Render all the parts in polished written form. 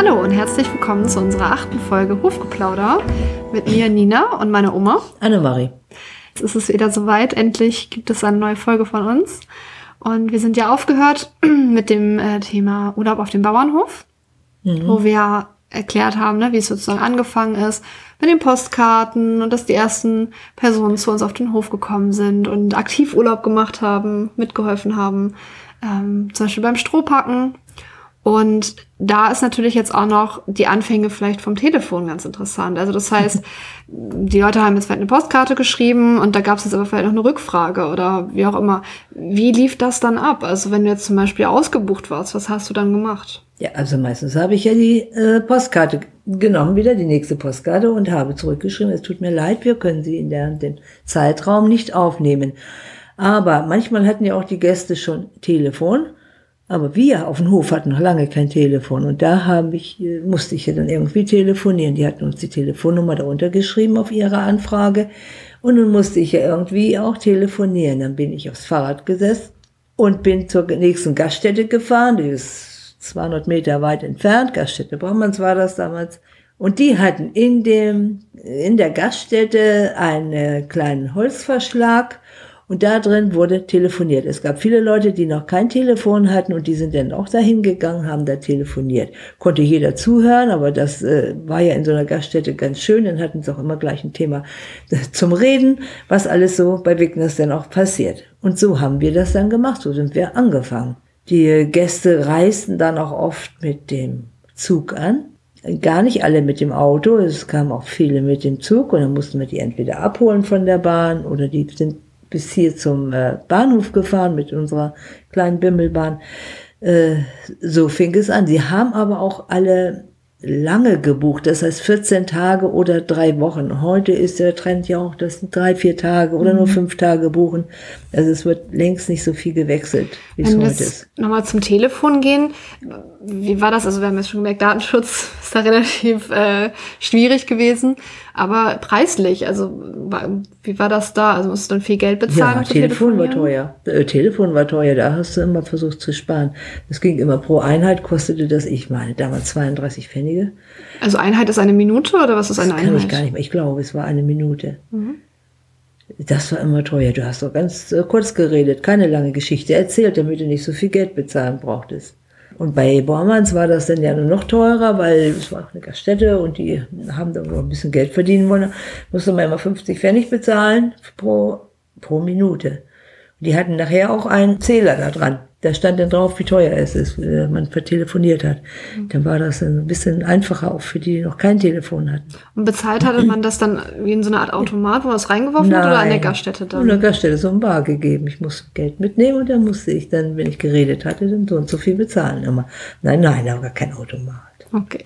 Hallo und herzlich willkommen zu unserer 8. Folge Hofgeplauder mit mir Nina und meiner Oma. Annemarie. Jetzt ist es wieder soweit, endlich gibt es eine neue Folge von uns. Und wir sind ja aufgehört mit dem Thema Urlaub auf dem Bauernhof, wo wir erklärt haben, wie es sozusagen angefangen ist mit den Postkarten und dass die ersten Personen zu uns auf den Hof gekommen sind und aktiv Urlaub gemacht haben, mitgeholfen haben, zum Beispiel beim Strohpacken. Und da ist natürlich jetzt auch noch die Anfänge vielleicht vom Telefon ganz interessant. Also das heißt, die Leute haben jetzt vielleicht eine Postkarte geschrieben und da gab es jetzt aber vielleicht noch eine Rückfrage oder wie auch immer. Wie lief das dann ab? Also wenn du jetzt zum Beispiel ausgebucht warst, was hast du dann gemacht? Ja, also meistens habe ich ja die Postkarte genommen, wieder die nächste Postkarte und habe zurückgeschrieben, es tut mir leid, wir können sie in dem Zeitraum nicht aufnehmen. Aber manchmal hatten ja auch die Gäste schon Telefon. Aber wir auf dem Hof hatten noch lange kein Telefon und da musste ich ja dann irgendwie telefonieren. Die hatten uns die Telefonnummer darunter geschrieben auf ihre Anfrage und nun musste ich ja irgendwie auch telefonieren. Dann bin ich aufs Fahrrad gesessen und bin zur nächsten Gaststätte gefahren, die ist 200 Meter weit entfernt, Gaststätte Braumanns war das damals. Und die hatten in der Gaststätte einen kleinen Holzverschlag. Und da drin wurde telefoniert. Es gab viele Leute, die noch kein Telefon hatten und die sind dann auch dahin gegangen, haben da telefoniert. Konnte jeder zuhören, aber das war ja in so einer Gaststätte ganz schön. Dann hatten sie auch immer gleich ein Thema zum Reden, was alles so bei Wigners dann auch passiert. Und so haben wir das dann gemacht, so sind wir angefangen. Die Gäste reisten dann auch oft mit dem Zug an. Gar nicht alle mit dem Auto, es kamen auch viele mit dem Zug und dann mussten wir die entweder abholen von der Bahn oder die sind bis hier zum Bahnhof gefahren mit unserer kleinen Bimmelbahn. So fing es an. Sie haben aber auch alle lange gebucht, das heißt 14 Tage oder 3 Wochen. Heute ist der Trend ja auch, dass 3-4 Tage oder nur 5 Tage buchen. Also es wird längst nicht so viel gewechselt, wie es heute ist. Nochmal zum Telefon gehen. Wie war das? Also wir haben jetzt schon gemerkt, Datenschutz ist da relativ schwierig gewesen. Aber preislich, also wie war das da? Also musst du dann viel Geld bezahlen? Ja, Telefon war teuer. Telefon war teuer, da hast du immer versucht zu sparen. Das ging immer pro Einheit, kostete das, ich meine, damals 32 Pfennige. Also Einheit ist eine Minute oder was ist eine Einheit? Das kann ich gar nicht mehr. Ich glaube, es war eine Minute. Das war immer teuer. Du hast doch ganz kurz geredet, keine lange Geschichte erzählt, damit du nicht so viel Geld bezahlen brauchtest. Und bei Braumanns war das dann ja nur noch teurer, weil es war auch eine Gaststätte und die haben da noch ein bisschen Geld verdienen wollen. Musste man immer 50 Pfennig bezahlen pro Minute. Und die hatten nachher auch einen Zähler da dran. Da stand dann drauf, wie teuer es ist, wenn man vertelefoniert hat. Dann war das dann ein bisschen einfacher, auch für die, die noch kein Telefon hatten. Und bezahlt hatte man das dann wie in so einer Art Automat, wo man das reingeworfen hat, oder an der Gaststätte dann? An der Gaststätte so ein Bar gegeben. Ich musste Geld mitnehmen und dann musste ich dann, wenn ich geredet hatte, dann so und so viel bezahlen immer. Nein, da war kein Automat. Okay.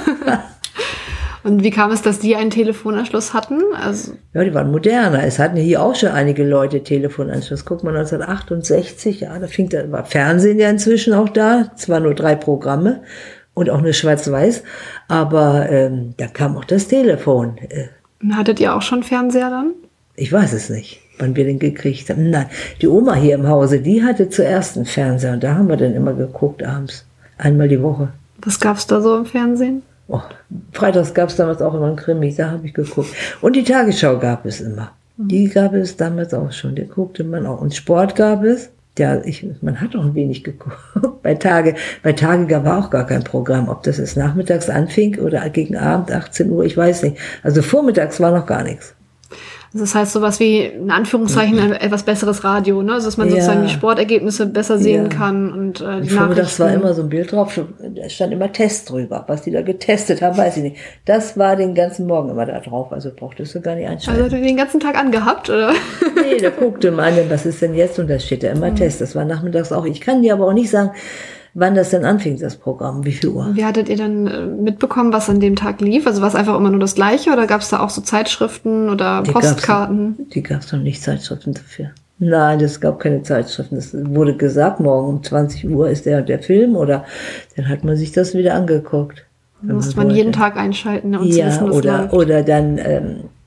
Und wie kam es, dass die einen Telefonanschluss hatten? Also ja, die waren moderner. Es hatten hier auch schon einige Leute Telefonanschluss. Guck mal, 1968, ja, war Fernsehen ja inzwischen auch da. Zwar nur 3 Programme und auch nur schwarz-weiß, aber da kam auch das Telefon. Hattet ihr auch schon Fernseher dann? Ich weiß es nicht, wann wir den gekriegt haben. Nein, die Oma hier im Hause, die hatte zuerst einen Fernseher und da haben wir dann immer geguckt abends. Einmal die Woche. Was gab's da so im Fernsehen? Oh, freitags gab es damals auch immer einen Krimi, da habe ich geguckt. Und die Tagesschau gab es immer. Die gab es damals auch schon, die guckte man auch. Und Sport gab es. Ja, man hat auch ein wenig geguckt. Bei Tage gab es auch gar kein Programm. Ob das jetzt nachmittags anfing oder gegen Abend, 18 Uhr, ich weiß nicht. Also vormittags war noch gar nichts. Also das heißt sowas wie, in Anführungszeichen, ein etwas besseres Radio, ne? Also dass man sozusagen die Sportergebnisse besser sehen kann und die Nachrichten. Das war immer so ein Bild drauf, da stand immer Test drüber. Was die da getestet haben, weiß ich nicht. Das war den ganzen Morgen immer da drauf, also brauchtest du gar nicht einschalten. Also hast du den ganzen Tag angehabt, oder? Nee, da guckte man, was ist denn jetzt? Und da steht ja immer Test. Das war nachmittags auch. Ich kann dir aber auch nicht sagen, wann das denn anfing, das Programm, wie viel Uhr. Wie hattet ihr dann mitbekommen, was an dem Tag lief? Also war es einfach immer nur das Gleiche oder gab es da auch so Zeitschriften oder Postkarten? Die gab es noch nicht, Zeitschriften dafür. Nein, es gab keine Zeitschriften. Es wurde gesagt, morgen um 20 Uhr ist der Film oder dann hat man sich das wieder angeguckt. Musste man jeden Tag einschalten und ja, wissen, oder dann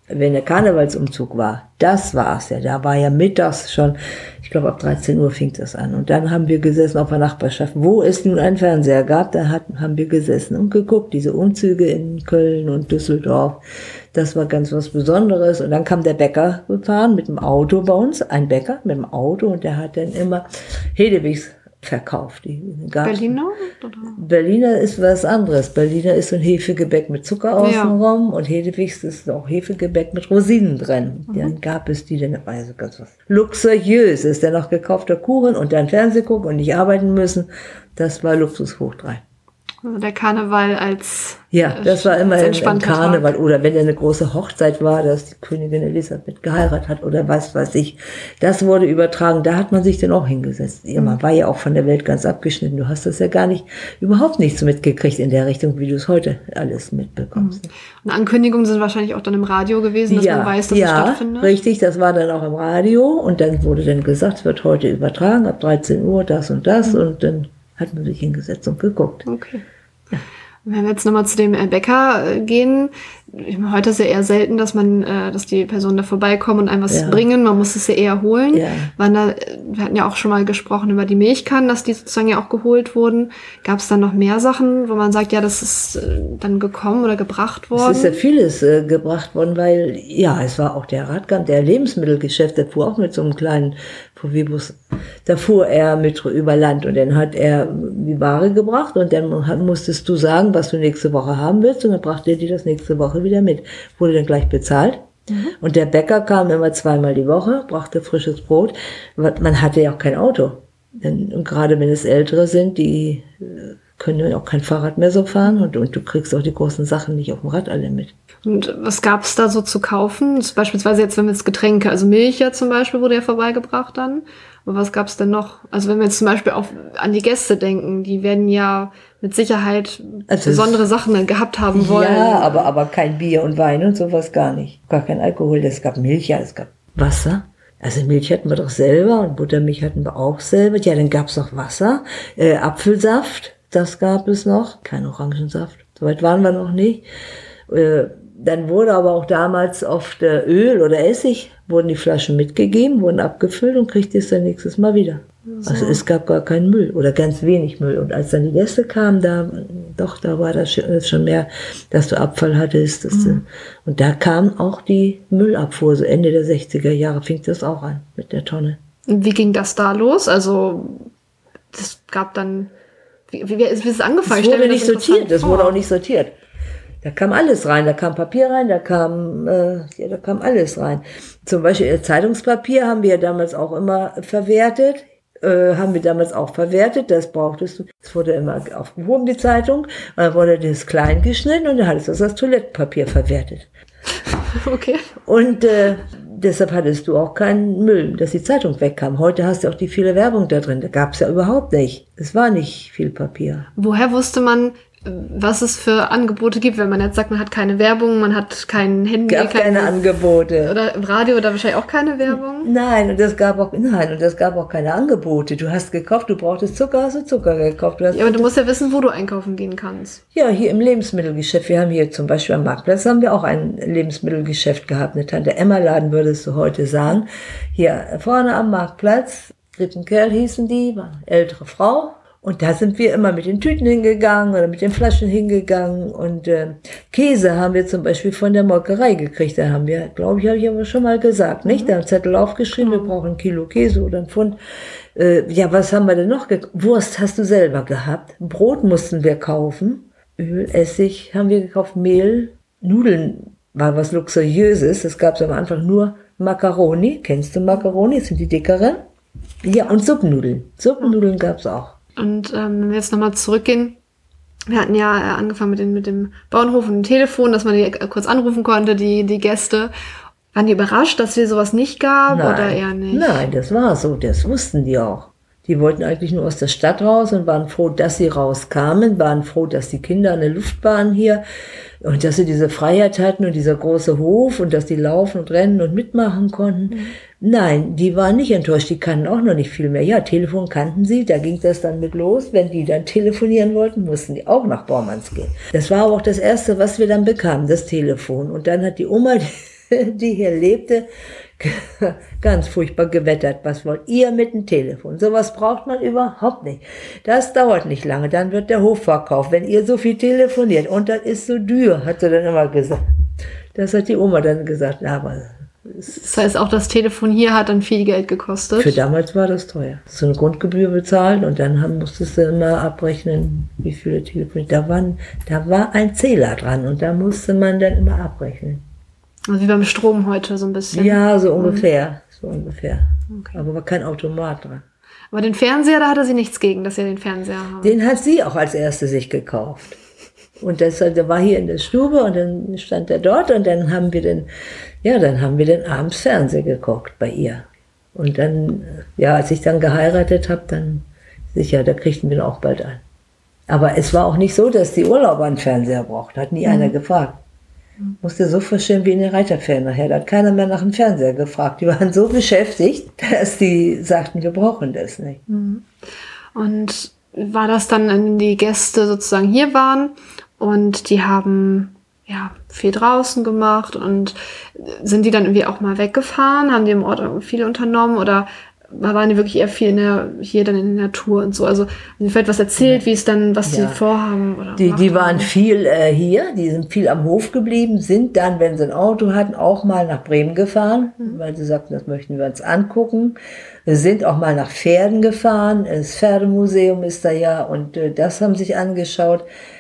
Wenn der Karnevalsumzug war, das war's ja. Da war ja mittags schon, ich glaube ab 13 Uhr fing das an. Und dann haben wir gesessen auf der Nachbarschaft, wo es nun einen Fernseher gab, haben wir gesessen und geguckt, diese Umzüge in Köln und Düsseldorf. Das war ganz was Besonderes. Und dann kam der Bäcker gefahren mit dem Auto bei uns, ein Bäcker mit dem Auto, und der hat dann immer Hedewigs verkauft. Berliner? Oder? Berliner ist was anderes. Berliner ist so ein Hefegebäck mit Zucker außenrum, und Hedewigs ist auch Hefegebäck mit Rosinen drin. Dann gab es die, dann war so ganz was Luxuriöses, dann noch gekaufter Kuchen und dann Fernseh gucken und nicht arbeiten müssen. Das war Luxus hoch 3. Also der Karneval als ja, das war immer ein Karneval. Tag. Oder wenn eine große Hochzeit war, dass die Königin Elisabeth geheiratet hat oder was weiß ich. Das wurde übertragen. Da hat man sich dann auch hingesetzt. Man war ja auch von der Welt ganz abgeschnitten. Du hast das ja überhaupt nichts mitgekriegt in der Richtung, wie du es heute alles mitbekommst. Und Ankündigungen sind wahrscheinlich auch dann im Radio gewesen, dass man weiß, dass es stattfindet? Ja, richtig. Das war dann auch im Radio. Und dann wurde dann gesagt, es wird heute übertragen, ab 13 Uhr das und das. Und dann hat man sich hingesetzt und geguckt. Okay. Ja. Wenn wir jetzt nochmal zu dem Bäcker gehen, heute ist ja eher selten, dass die Personen da vorbeikommen und einem was bringen. Man muss es ja eher holen. Ja. Wir hatten ja auch schon mal gesprochen über die Milchkannen, dass die sozusagen ja auch geholt wurden. Gab es dann noch mehr Sachen, wo man sagt, ja, das ist dann gekommen oder gebracht worden? Es ist ja vieles gebracht worden, weil, ja, es war auch der Radgang, der Lebensmittelgeschäft, der fuhr auch mit so einem kleinen VW-Bus. Da fuhr er mit über Land, und dann hat er die Ware gebracht, und dann musstest du sagen, was du nächste Woche haben willst, und dann brachte er dir das nächste Woche wieder mit. Wurde dann gleich bezahlt. Und der Bäcker kam immer 2-mal die Woche, brachte frisches Brot. Man hatte ja auch kein Auto. Und gerade wenn es Ältere sind, die können ja auch kein Fahrrad mehr so fahren, und du kriegst auch die großen Sachen nicht auf dem Rad alle mit. Und was gab es da so zu kaufen? Beispielsweise jetzt, wenn wir jetzt Getränke, also Milch ja zum Beispiel wurde ja vorbeigebracht dann. Aber was gab es denn noch? Also wenn wir jetzt zum Beispiel auch an die Gäste denken, die werden ja mit Sicherheit besondere Sachen gehabt haben wollen. Ja, aber kein Bier und Wein und sowas gar nicht. Gar kein Alkohol. Es gab Milch, ja, es gab Wasser. Also Milch hatten wir doch selber und Buttermilch hatten wir auch selber. Ja, dann gab es noch Wasser, Apfelsaft, das gab es noch. Kein Orangensaft, soweit waren wir noch nicht. Dann wurde aber auch damals oft Öl oder Essig, wurden die Flaschen mitgegeben, wurden abgefüllt und kriegte es dann nächstes Mal wieder. So. Also es gab gar keinen Müll oder ganz wenig Müll. Und als dann die Gäste kamen, da war das schon mehr, dass du Abfall hattest. Und da kam auch die Müllabfuhr, so Ende der 60er Jahre fing das auch an mit der Tonne. Und wie ging das da los? Also das gab dann, wie ist es angefangen? Das wurde nicht sortiert, das wurde auch nicht sortiert. Da kam alles rein, da kam Papier rein, da kam alles rein. Zum Beispiel Zeitungspapier haben wir ja damals auch immer verwertet. Das brauchtest du. Es wurde immer aufgehoben, die Zeitung, und dann wurde das klein geschnitten und dann hattest du das als Toilettenpapier verwertet. Okay. Und deshalb hattest du auch keinen Müll, dass die Zeitung wegkam. Heute hast du auch die viele Werbung da drin. Da gab es ja überhaupt nicht. Es war nicht viel Papier. Woher wusste man, was es für Angebote gibt, wenn man jetzt sagt, man hat keine Werbung, man hat kein Handy, keine Angebote. Oder im Radio oder wahrscheinlich auch keine Werbung? Nein, und das gab auch keine Angebote. Du hast gekauft, du brauchtest Zucker, hast du Zucker gekauft. Aber du musst ja wissen, wo du einkaufen gehen kannst. Ja, hier im Lebensmittelgeschäft. Wir haben hier zum Beispiel am Marktplatz haben wir auch ein Lebensmittelgeschäft gehabt. Eine Tante-Emma-Laden würdest du heute sagen. Hier vorne am Marktplatz, Rippenkerl hießen die, war eine ältere Frau. Und da sind wir immer mit den Tüten hingegangen oder mit den Flaschen hingegangen. Und Käse haben wir zum Beispiel von der Molkerei gekriegt. Da haben wir, glaube ich, habe ich aber schon mal gesagt, nicht? Da haben Zettel aufgeschrieben, wir brauchen 1 Kilo Käse oder 1 Pfund. Ja, was haben wir denn noch? Wurst hast du selber gehabt. Brot mussten wir kaufen. Öl, Essig haben wir gekauft. Mehl, Nudeln war was Luxuriöses. Das gab es am Anfang nur Macaroni. Kennst du Macaroni? Das sind die dickeren. Ja, und Suppennudeln. Suppennudeln gab es auch. Und wenn wir jetzt nochmal zurückgehen, wir hatten ja angefangen mit dem Bauernhof und dem Telefon, dass man die kurz anrufen konnte, die Gäste. Waren die überrascht, dass es sowas nicht gab oder eher nicht? Nein, das war so, das wussten die auch. Die wollten eigentlich nur aus der Stadt raus und waren froh, dass sie rauskamen, waren froh, dass die Kinder eine Luft waren hier und dass sie diese Freiheit hatten und dieser große Hof und dass die laufen und rennen und mitmachen konnten. Nein, die waren nicht enttäuscht, die kannten auch noch nicht viel mehr. Ja, Telefon kannten sie, da ging das dann mit los. Wenn die dann telefonieren wollten, mussten die auch nach Bormanns gehen. Das war aber auch das Erste, was wir dann bekamen, das Telefon. Und dann hat die Oma die hier lebte, ganz furchtbar gewettert. Was wollt ihr mit dem Telefon? Sowas braucht man überhaupt nicht. Das dauert nicht lange, dann wird der Hof verkauft. Wenn ihr so viel telefoniert und das ist so dürr, hat sie dann immer gesagt. Das hat die Oma dann gesagt. Ja, aber das heißt, auch das Telefon hier hat dann viel Geld gekostet. Für damals war das teuer. So eine Grundgebühr bezahlt und dann musstest du immer abrechnen, wie viele Telefone. Da war ein Zähler dran und da musste man dann immer abrechnen. Also wie beim Strom heute so ein bisschen. Ja, so ungefähr. So ungefähr. Okay. Aber war kein Automat dran. Aber den Fernseher, da hatte sie nichts gegen, dass ihr den Fernseher habt. Den hat sie auch als erste sich gekauft. Und der war hier in der Stube und dann stand er dort und dann haben wir dann abends Fernsehen geguckt bei ihr. Und dann, als ich dann geheiratet habe, dann sicher, da kriegten wir ihn auch bald ein. Aber es war auch nicht so, dass die Urlauber einen Fernseher brauchten, hat nie einer gefragt. Musste so verstehen wie in den Reiterferien nachher. Da hat keiner mehr nach dem Fernseher gefragt. Die waren so beschäftigt, dass die sagten, wir brauchen das nicht. Und war das dann, wenn die Gäste sozusagen hier waren und die haben viel draußen gemacht und sind die dann irgendwie auch mal weggefahren? Haben die im Ort viel unternommen oder waren die wirklich eher viel hier dann in der Natur und so? Also haben die vielleicht was erzählt, wie es dann, was die vorhaben? Oder die waren viel hier, die sind viel am Hof geblieben, sind dann, wenn sie ein Auto hatten, auch mal nach Bremen gefahren, weil sie sagten, das möchten wir uns angucken. Wir sind auch mal nach Pferden gefahren, das Pferdemuseum ist da ja und das haben sich angeschaut.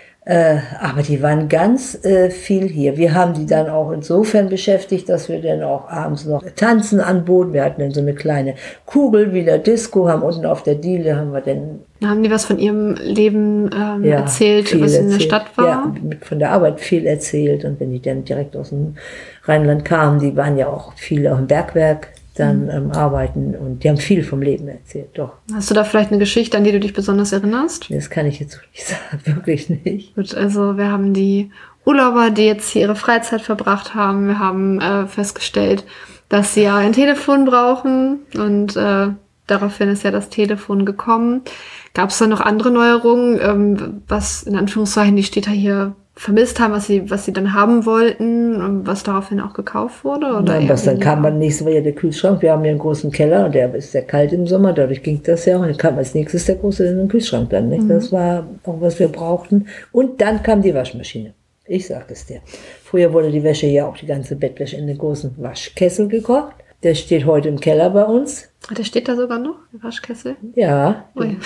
Aber die waren ganz viel hier. Wir haben die dann auch insofern beschäftigt, dass wir dann auch abends noch Tanzen anboten. Wir hatten dann so eine kleine Kugel wie der Disco, haben unten auf der Diele, haben wir dann... Haben die was von ihrem Leben erzählt, was in der Stadt war? Ja, von der Arbeit viel erzählt. Und wenn die dann direkt aus dem Rheinland kamen, die waren ja auch viele auf dem Bergwerk dann arbeiten und die haben viel vom Leben erzählt, doch. Hast du da vielleicht eine Geschichte, an die du dich besonders erinnerst? Das kann ich jetzt so nicht sagen, wirklich nicht. Gut, also wir haben die Urlauber, die jetzt hier ihre Freizeit verbracht haben. Wir haben festgestellt, dass sie ja ein Telefon brauchen und daraufhin ist ja das Telefon gekommen. Gab es da noch andere Neuerungen, was in Anführungszeichen die Städter hier vermisst haben, was sie dann haben wollten und was daraufhin auch gekauft wurde? Oder nein, was dann kam, nächstes war ja der Kühlschrank. Wir haben ja einen großen Keller und der ist sehr kalt im Sommer, dadurch ging das ja. Und dann kam als nächstes der große Kühlschrank dann, nicht? Das war auch, was wir brauchten. Und dann kam die Waschmaschine. Ich sag es dir. Früher wurde die Wäsche ja auch, die ganze Bettwäsche in den großen Waschkessel gekocht. Der steht heute im Keller bei uns. Der steht da sogar noch, der Waschkessel? Ja. Ui.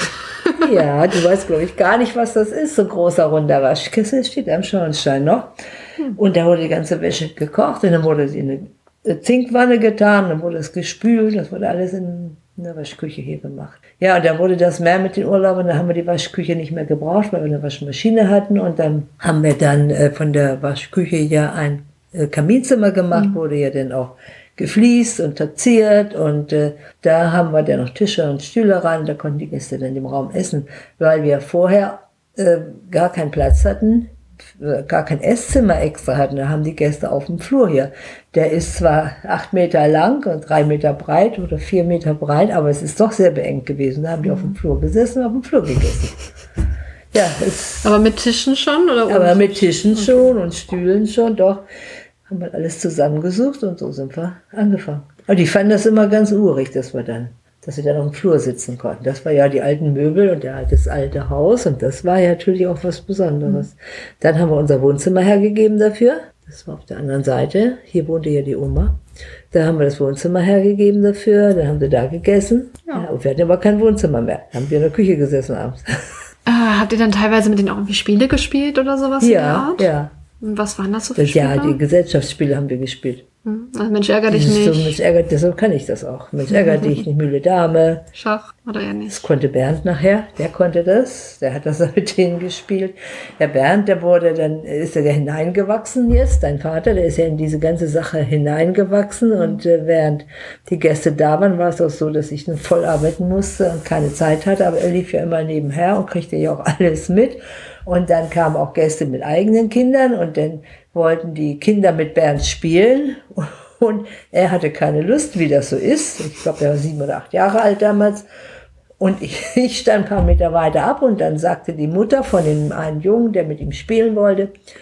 Ja, du weißt, glaube ich, gar nicht, was das ist. So ein großer, runder Waschkessel steht am Schornstein noch. Und da wurde die ganze Wäsche gekocht und dann wurde sie in eine Zinkwanne getan, dann wurde es gespült. Das wurde alles in der Waschküche hier gemacht. Ja, und dann wurde das mehr mit den Urlaubern. Dann haben wir die Waschküche nicht mehr gebraucht, weil wir eine Waschmaschine hatten. Und dann haben wir dann von der Waschküche ja ein Kaminzimmer gemacht, wurde ja dann auch gefliest und tapeziert und da haben wir dann noch Tische und Stühle ran, da konnten die Gäste dann im Raum essen, weil wir vorher gar keinen Platz hatten, gar kein Esszimmer extra hatten, da haben die Gäste auf dem Flur hier. Der ist zwar 8 Meter lang und 3 Meter breit oder 4 Meter breit, aber es ist doch sehr beengt gewesen, da haben die auf dem Flur gesessen und auf dem Flur gegessen. Ja, aber mit Tischen schon? Oder aber mit Tischen schon und Stühlen schon, doch. Haben wir alles zusammengesucht und so sind wir angefangen. Aber die fanden das immer ganz urig, dass wir dann auf dem Flur sitzen konnten. Das war ja die alten Möbel und das alte Haus und das war ja natürlich auch was Besonderes. Dann haben wir unser Wohnzimmer hergegeben dafür. Das war auf der anderen Seite. Hier wohnte ja die Oma. Da haben wir das Wohnzimmer hergegeben dafür. Dann haben sie da gegessen. Ja, und wir hatten aber kein Wohnzimmer mehr. Dann haben wir in der Küche gesessen abends. Habt ihr dann teilweise mit denen auch irgendwie Spiele gespielt oder sowas in der Art? Ja. Und was waren das so für Spiele? Ja, die Gesellschaftsspiele haben wir gespielt. Also Mensch, ärger dich nicht. So, Mensch, ärgert, deshalb kann ich das auch. Mensch, ärger dich nicht, Mühle Dame. Schach oder eher nicht. Das konnte Bernd nachher, der konnte das. Der hat das mit denen gespielt. Der Bernd, ist er hineingewachsen jetzt. Dein Vater, der ist ja in diese ganze Sache hineingewachsen. Und während die Gäste da waren, war es auch so, dass ich dann voll arbeiten musste und keine Zeit hatte. Aber er lief ja immer nebenher und kriegte ja auch alles mit. Und dann kamen auch Gäste mit eigenen Kindern und dann wollten die Kinder mit Bernd spielen und er hatte keine Lust, wie das so ist. Ich glaube, er war 7 oder 8 Jahre alt damals und ich stand ein paar Meter weiter ab und dann sagte die Mutter von dem einen Jungen, der mit ihm spielen wollte,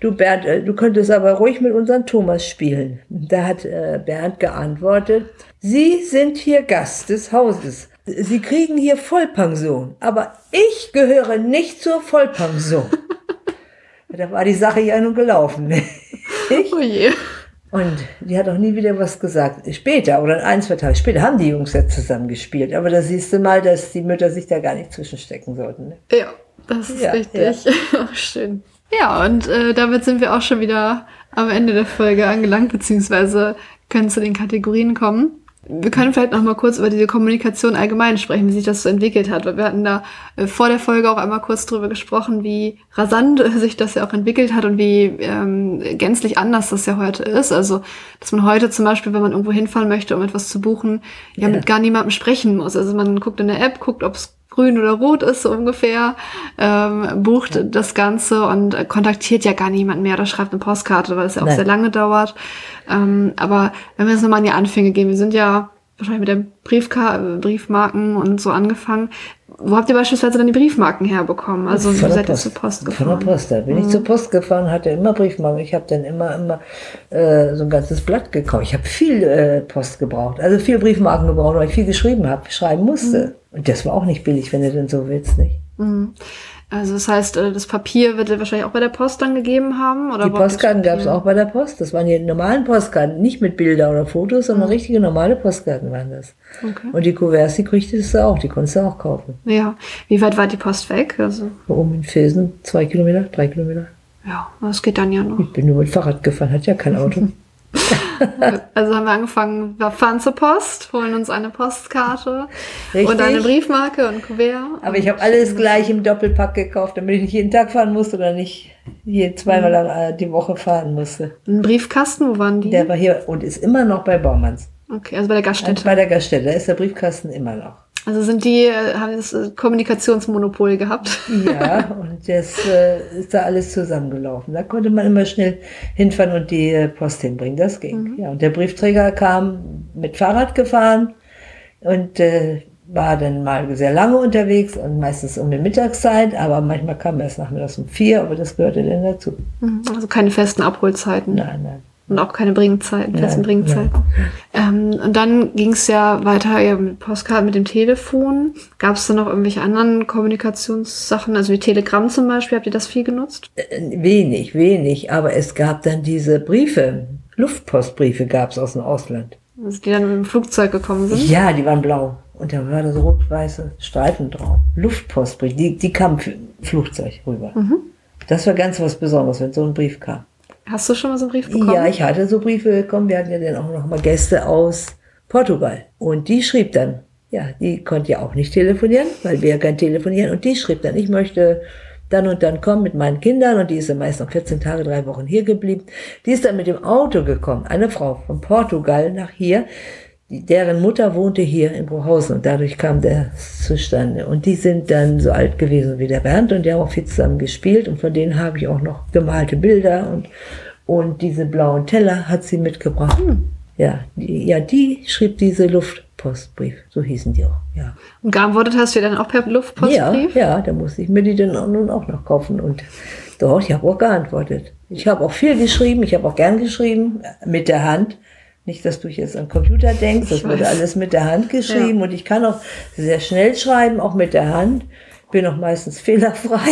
du Bernd, du könntest aber ruhig mit unserem Thomas spielen. Da hat Bernd geantwortet, Sie sind hier Gast des Hauses. Sie kriegen hier Vollpension, aber ich gehöre nicht zur Vollpension. Da war die Sache ja nun gelaufen. Oh je. Und die hat auch nie wieder was gesagt. Später, oder 1-2 Tage später, haben die Jungs ja zusammen gespielt. Aber da siehst du mal, dass die Mütter sich da gar nicht zwischenstecken sollten. Ne? Ja, das ist richtig. Ja. Schön. Ja, und damit sind wir auch schon wieder am Ende der Folge angelangt, beziehungsweise können zu den Kategorien kommen. Wir können vielleicht noch mal kurz über diese Kommunikation allgemein sprechen, wie sich das so entwickelt hat. Weil wir hatten da vor der Folge auch einmal kurz drüber gesprochen, wie rasant sich das ja auch entwickelt hat und wie gänzlich anders das ja heute ist. Also, dass man heute zum Beispiel, wenn man irgendwo hinfahren möchte, um etwas zu buchen, ja mit gar niemandem sprechen muss. Also man guckt in der App, guckt, ob es grün oder rot ist, so ungefähr, bucht das Ganze und kontaktiert ja gar niemanden mehr oder schreibt eine Postkarte, weil es ja auch sehr lange dauert. Aber wenn wir jetzt nochmal an die Anfänge gehen, wir sind ja wahrscheinlich mit der Briefmarken und so angefangen. Wo habt ihr beispielsweise dann die Briefmarken herbekommen? Also wie seid ihr zur Post gefahren? Von der Post. Da bin ich zur Post gefahren, hatte immer Briefmarken. Ich habe dann immer so ein ganzes Blatt gekauft. Ich habe viel Post gebraucht, also viel Briefmarken gebraucht, weil ich viel schreiben musste. Und das war auch nicht billig, wenn du denn so willst, nicht? Also das heißt, das Papier wird ihr wahrscheinlich auch bei der Post dann gegeben haben? Oder die Postkarten gab es auch bei der Post. Das waren die normalen Postkarten, nicht mit Bildern oder Fotos, sondern richtige normale Postkarten waren das. Okay. Und die Kuverts, die kriegtest du auch, die konntest du auch kaufen. Ja. Wie weit war die Post weg? Also oben in Vesen, 2 Kilometer, 3 Kilometer. Ja, das geht dann ja noch. Ich bin nur mit Fahrrad gefahren, hat ja kein Auto. Also haben wir angefangen, wir fahren zur Post, holen uns eine Postkarte und eine Briefmarke und Kuvert. Aber ich habe alles gleich im Doppelpack gekauft, damit ich nicht jeden Tag fahren musste oder nicht zweimal die Woche fahren musste. Ein Briefkasten, wo waren die? Der war hier und ist immer noch bei Baumanns. Okay, also bei der Gaststätte. Bei der Gaststätte, da ist der Briefkasten immer noch. Also haben das Kommunikationsmonopol gehabt? Ja, und das ist da alles zusammengelaufen. Da konnte man immer schnell hinfahren und die Post hinbringen. Das ging. Ja, und der Briefträger kam mit Fahrrad gefahren und war dann mal sehr lange unterwegs und meistens um die Mittagszeit, aber manchmal kam er erst nachmittags um 4, aber das gehörte dann dazu. Also keine festen Abholzeiten? Nein. Und auch keine festen Bringzeiten. Und dann ging es ja weiter mit Postkarten, mit dem Telefon. Gab es da noch irgendwelche anderen Kommunikationssachen, also wie Telegramm zum Beispiel? Habt ihr das viel genutzt? Wenig. Aber es gab dann diese Briefe, Luftpostbriefe gab es aus dem Ausland. Also die dann mit dem Flugzeug gekommen sind? Ja, die waren blau. Und da war das rot-weiße Streifen drauf. Luftpostbrief, die kamen Flugzeug rüber. Das war ganz was Besonderes, wenn so ein Brief kam. Hast du schon mal so einen Brief bekommen? Ja, ich hatte so Briefe bekommen. Wir hatten ja dann auch noch mal Gäste aus Portugal. Und die schrieb dann, ja, die konnte ja auch nicht telefonieren, weil wir ja kein telefonieren. Und die schrieb dann, ich möchte dann und dann kommen mit meinen Kindern. Und die ist dann meist noch 14 Tage, 3 Wochen hier geblieben. Die ist dann mit dem Auto gekommen, eine Frau von Portugal nach hier. Deren Mutter wohnte hier in Brohausen und dadurch kam das zustande. Und die sind dann so alt gewesen wie der Bernd und die haben auch viel zusammen gespielt und von denen habe ich auch noch gemalte Bilder und diese blauen Teller hat sie mitgebracht. Ja, die schrieb diese Luftpostbrief, so hießen die auch. Ja. Und geantwortet hast du dann auch per Luftpostbrief? Ja, da musste ich mir die dann nun auch noch kaufen und doch, ich habe auch geantwortet. Ich habe auch viel geschrieben, ich habe auch gern geschrieben, mit der Hand. Nicht, dass du jetzt an Computer denkst, das wurde alles mit der Hand geschrieben und ich kann auch sehr schnell schreiben, auch mit der Hand. Bin auch meistens fehlerfrei.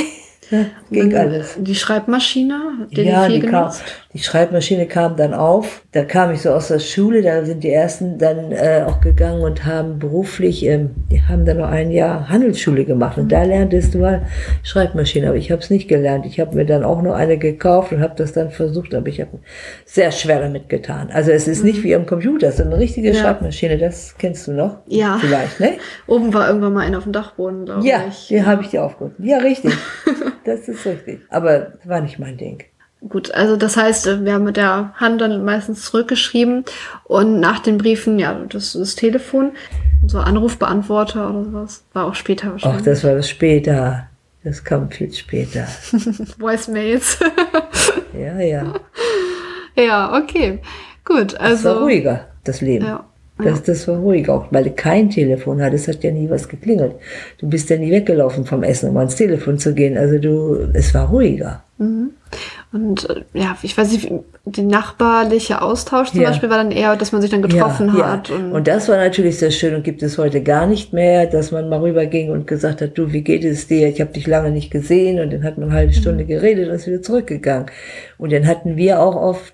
Ging alles. Die Schreibmaschine, habt ihr die viel genutzt? Die Schreibmaschine kam dann auf. Da kam ich so aus der Schule, da sind die ersten dann auch gegangen und haben beruflich, die haben dann noch ein Jahr Handelsschule gemacht und da lerntest du mal Schreibmaschine, aber ich habe es nicht gelernt. Ich habe mir dann auch noch eine gekauft und habe das dann versucht, aber ich habe sehr schwer damit getan. Also es ist nicht wie am Computer, es ist eine richtige Schreibmaschine, das kennst du noch? Ja. Vielleicht, ne? Oben war irgendwann mal einer auf dem Dachboden, glaube ich. Ja, den habe ich dir aufgehoben. Ja, richtig. Das ist richtig. Aber das war nicht mein Ding. Gut, also das heißt, wir haben mit der Hand dann meistens zurückgeschrieben und nach den Briefen, ja, das Telefon, so Anrufbeantworter oder sowas, war auch später wahrscheinlich. Ach, das war das später. Das kam viel später. Voicemails. Ja. Ja, okay. Gut, also. Das war ruhiger, das Leben. Ja. Das war ruhig, auch weil du kein Telefon hattest, hat ja nie was geklingelt. Du bist ja nie weggelaufen vom Essen, um ans Telefon zu gehen. Also es war ruhiger. Und ja, ich weiß nicht, der nachbarliche Austausch zum Beispiel war dann eher, dass man sich dann getroffen hat. Und das war natürlich sehr schön und gibt es heute gar nicht mehr, dass man mal rüberging und gesagt hat, du, wie geht es dir? Ich habe dich lange nicht gesehen, und dann hat man eine halbe Stunde geredet und ist wieder zurückgegangen. Und dann hatten wir auch oft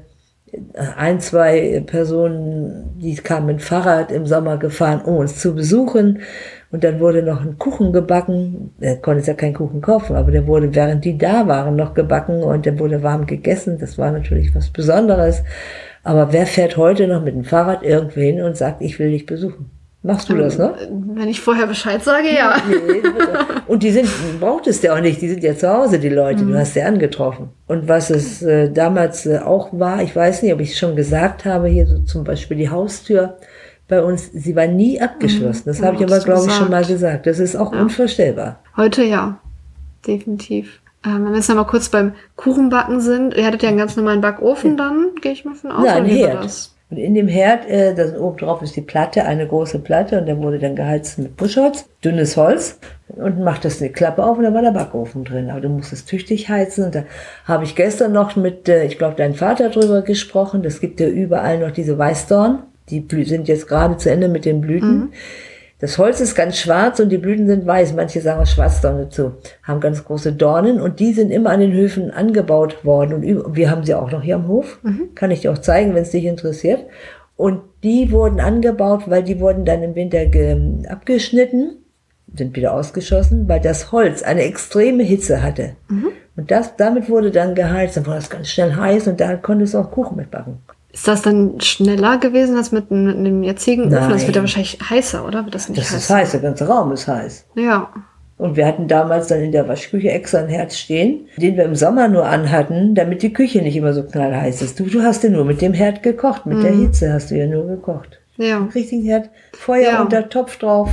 1, 2 Personen, die kamen mit dem Fahrrad im Sommer gefahren, um uns zu besuchen. Und dann wurde noch ein Kuchen gebacken. Er konnte ja keinen Kuchen kaufen, aber der wurde, während die da waren, noch gebacken, und der wurde warm gegessen. Das war natürlich was Besonderes. Aber wer fährt heute noch mit dem Fahrrad irgendwo hin und sagt, ich will dich besuchen? Machst du das noch? Wenn ich vorher Bescheid sage, ja. Und brauchtest du ja auch nicht, die sind ja zu Hause, die Leute, du hast sie angetroffen. Und was es damals auch war, ich weiß nicht, ob ich es schon gesagt habe, hier so zum Beispiel die Haustür bei uns, sie war nie abgeschlossen. Das habe ich aber, glaube ich, schon mal gesagt. Das ist auch unvorstellbar. Heute ja, definitiv. Wenn wir jetzt noch mal kurz beim Kuchenbacken sind, ihr hattet ja einen ganz normalen Backofen dann, gehe ich mal von aus. Nein, ein Herd. Und in dem Herd, oben drauf ist die Platte, eine große Platte, und der wurde dann geheizt mit Buschholz, dünnes Holz, und macht das eine Klappe auf, und da war der Backofen drin. Aber du musst es tüchtig heizen, und da habe ich gestern noch mit, ich glaube, deinem Vater drüber gesprochen. Das gibt ja überall noch diese Weißdorn. Die sind jetzt gerade zu Ende mit den Blüten. Das Holz ist ganz schwarz und die Blüten sind weiß. Manche sagen auch Schwarzdorn dazu. Haben ganz große Dornen, und die sind immer an den Höfen angebaut worden. Und wir haben sie auch noch hier am Hof. Kann ich dir auch zeigen, wenn es dich interessiert. Und die wurden angebaut, weil die wurden dann im Winter abgeschnitten, sind wieder ausgeschossen, weil das Holz eine extreme Hitze hatte. Und damit wurde dann geheizt. Dann war das ganz schnell heiß, und da konntest du auch Kuchen mitbacken. Ist das dann schneller gewesen als mit einem jetzigen Ofen? Das wird ja wahrscheinlich heißer, oder? Wird das nicht heißer? Das ist heiß, der ganze Raum ist heiß. Ja. Und wir hatten damals dann in der Waschküche extra einen Herd stehen, den wir im Sommer nur anhatten, damit die Küche nicht immer so knallheiß ist. Du hast ja nur mit dem Herd gekocht, mit der Hitze hast du ja nur gekocht. Ja. Einen richtigen Herd, Feuer unter Topf drauf.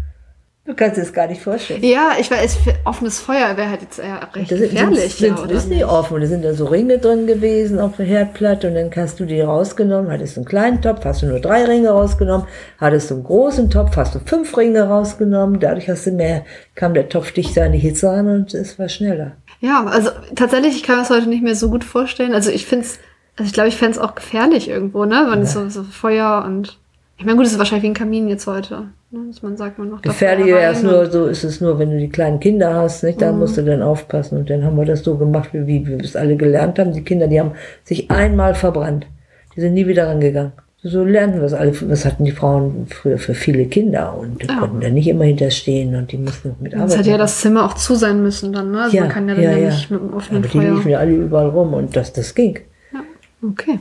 Du kannst es gar nicht vorstellen. Ja, ich weiß, offenes Feuer wäre halt jetzt eher recht gefährlich. Das ist nicht offen. Da sind da so Ringe drin gewesen auf der Herdplatte, und dann hast du die rausgenommen, hattest einen kleinen Topf, hast du nur 3 Ringe rausgenommen, hattest du einen großen Topf, hast du 5 Ringe rausgenommen, dadurch kam der Topf dichter an die Hitze ran, und es war schneller. Ja, also tatsächlich, ich kann mir das heute nicht mehr so gut vorstellen. Also ich glaube, ich fände es auch gefährlich irgendwo, ne? Wenn es so Feuer und... Ich meine, gut, es ist wahrscheinlich wie ein Kamin jetzt heute. Ne? Dass man sagt, man macht gefährlicher ist es nur, wenn du die kleinen Kinder hast, nicht? Da musst du dann aufpassen. Und dann haben wir das so gemacht, wie wir es alle gelernt haben. Die Kinder, die haben sich einmal verbrannt. Die sind nie wieder rangegangen. So lernten wir es alle. Was hatten die Frauen früher für viele Kinder? Und die konnten da nicht immer hinterstehen, und die mussten mitarbeiten. Es hat ja das Zimmer auch zu sein müssen dann, ne? Also man kann ja dann nicht mit dem offenen Feuer. Aber die liefen ja alle überall rum, und das ging. Ja, okay.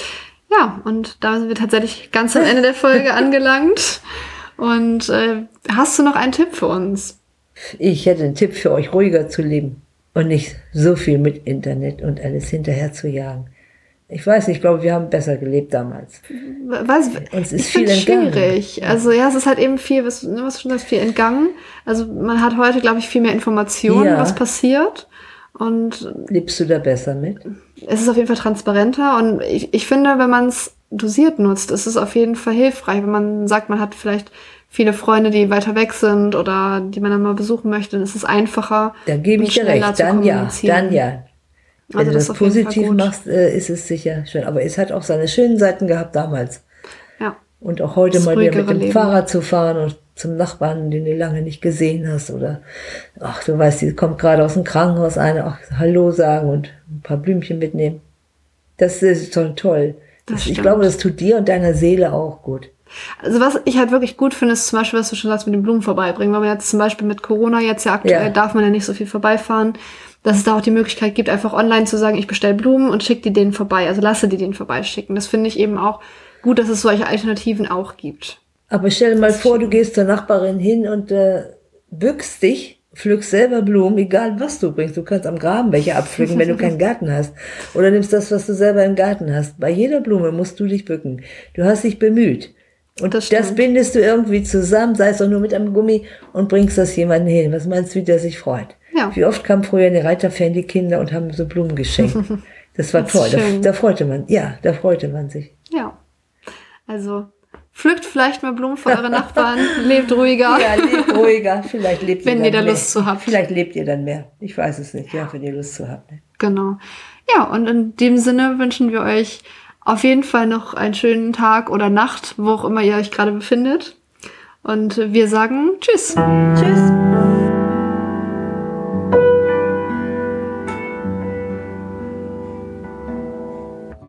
Ja, und da sind wir tatsächlich ganz am Ende der Folge angelangt. Und hast du noch einen Tipp für uns? Ich hätte einen Tipp für euch, ruhiger zu leben und nicht so viel mit Internet und alles hinterher zu jagen. Ich weiß nicht, ich glaube, wir haben besser gelebt damals. Uns ist viel entgangen. Schwierig. Also ja, es ist halt eben viel, was du schon sagst, viel entgangen. Also man hat heute, glaube ich, viel mehr Informationen, was passiert. Und lebst du da besser mit? Es ist auf jeden Fall transparenter, und ich finde, wenn man es dosiert nutzt, ist es auf jeden Fall hilfreich. Wenn man sagt, man hat vielleicht viele Freunde, die weiter weg sind oder die man dann mal besuchen möchte, dann ist es einfacher. Da gebe ich dir recht, dann ja. Wenn also du das positiv machst, ist es sicher schön. Aber es hat auch seine schönen Seiten gehabt damals. Ja. Und auch heute mal wieder mit dem Fahrrad zu fahren und zum Nachbarn, den du lange nicht gesehen hast, oder ach, du weißt, die kommt gerade aus dem Krankenhaus, Hallo sagen und ein paar Blümchen mitnehmen. Das ist schon toll. Ich glaube, das tut dir und deiner Seele auch gut. Also was ich halt wirklich gut finde, ist zum Beispiel, was du schon sagst, mit den Blumen vorbeibringen, weil man jetzt zum Beispiel mit Corona jetzt ja aktuell darf man ja nicht so viel vorbeifahren, dass es da auch die Möglichkeit gibt, einfach online zu sagen, ich bestelle Blumen und schicke die denen vorbei, also lasse die denen vorbeischicken. Das finde ich eben auch gut, dass es solche Alternativen auch gibt. Aber stell dir mal vor, du gehst zur Nachbarin hin und bückst dich, pflückst selber Blumen, egal was du bringst. Du kannst am Graben welche abpflücken, wenn du keinen Garten hast. Oder nimmst das, was du selber im Garten hast. Bei jeder Blume musst du dich bücken. Du hast dich bemüht. Und das bindest du irgendwie zusammen, sei es auch nur mit einem Gummi, und bringst das jemandem hin. Was meinst du, wie der sich freut? Ja. Wie oft kamen früher in die Reiterferien die Kinder und haben so Blumen geschenkt. Das war toll. Da freute man sich. Ja. Also Pflückt vielleicht mal Blumen für eure Nachbarn, lebt ruhiger. Ja, lebt ruhiger. Vielleicht lebt wenn ihr ihr dann da mehr. Lust zu habt. Vielleicht lebt ihr dann mehr. Ich weiß es nicht. Ja, wenn ihr Lust zu habt. Ne? Genau. Ja, und in dem Sinne wünschen wir euch auf jeden Fall noch einen schönen Tag oder Nacht, wo auch immer ihr euch gerade befindet. Und wir sagen Tschüss. Tschüss.